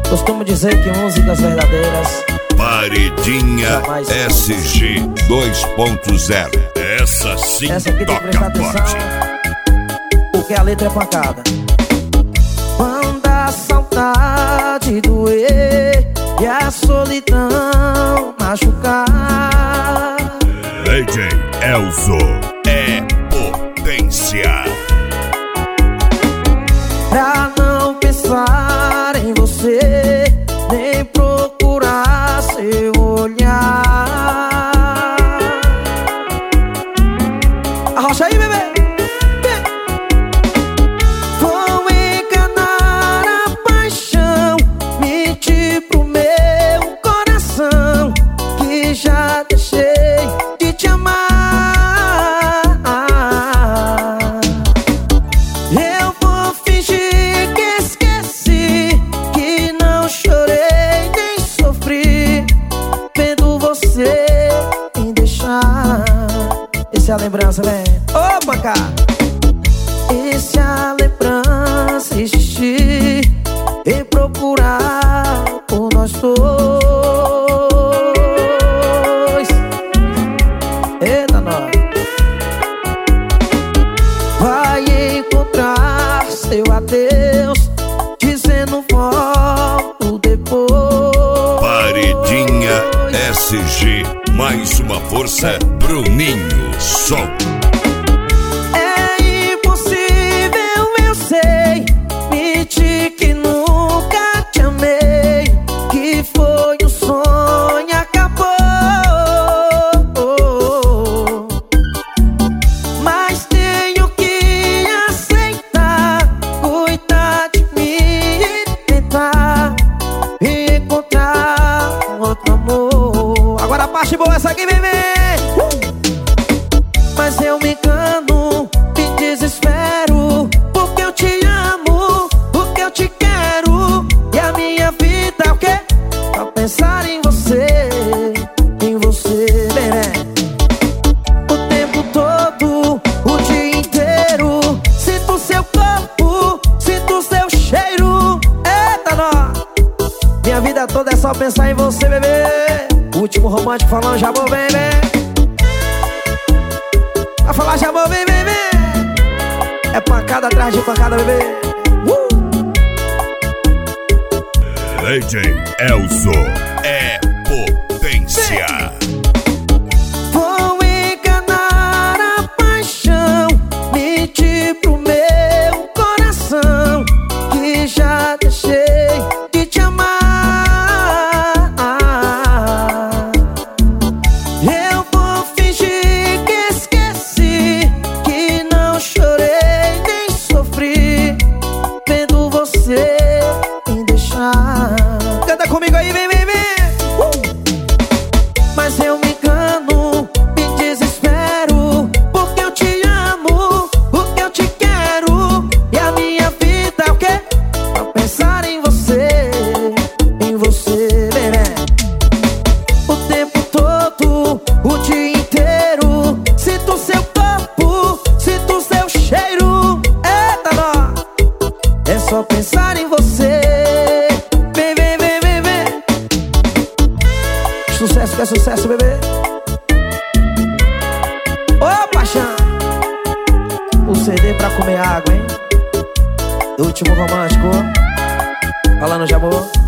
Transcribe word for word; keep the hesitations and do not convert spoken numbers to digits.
Costumo dizer que músicas verdadeiras Paredinha S G dois ponto zero. Essa sim essa aqui tem que prestar toca atenção, forte, porque a letra é pancada. Quando a saudade doer e a solidão machucar, D J Elzo é potência. pra não pensar em você, nem procurar seu olhar. Arrocha aí, bebê. Vou enganar a paixão, mentir pro meu coração que já deixei de te amar. Eu vou fingir que esqueci, que não chorei nem sofri, vendo você em deixar. Essa é a lembrança, vem. Opa, cara. E se a lembrança existir, e procurar por nós dois, eita, nós vai encontrar seu adeus, dizendo volto depois. Paredinha S G, mais uma força pro Ninho Som. É impossível, eu sei, mentir que nunca te amei, que foi um sonho, acabou. Mas tenho que aceitar, cuidar de mim e tentar encontrar um outro amor. Agora a parte boa, essa aqui, bebê. Mas eu me engano, me desespero, porque eu te amo, porque eu te quero. E a minha vida é o quê? Pra pensar em você, em você, bebê. O tempo todo, o dia inteiro, sinto seu corpo, sinto seu cheiro. Eita, nó! Minha vida toda é só pensar em você, bebê. O último romântico falando, já vou, bebê. Vai falar, já vou, vem, vem, vem. É pancada atrás de pancada, bebê. uh! D J Elzo é potência. Vou enganar a paixão, mentir pro meu coração que já deixei de te amar. Eu vou fingir que esqueci, que não chorei nem sofri, vendo você em deixar. Canta comigo aí, vem, vem, vem. uh! Mas eu me engano, me desespero, porque eu te amo, porque eu te quero. E a minha vida é o quê? Pra pensar em você, em você, bebê. O tempo todo, o dia inteiro, sinto seu corpo, sinto seu cheiro. Eita, nó! É só pensar em você. Vem, vem, vem, vem, vem. Sucesso que é sucesso, bebê. Ô, paixão. O C D pra comer água, hein? Do último romântico. Falando de amor.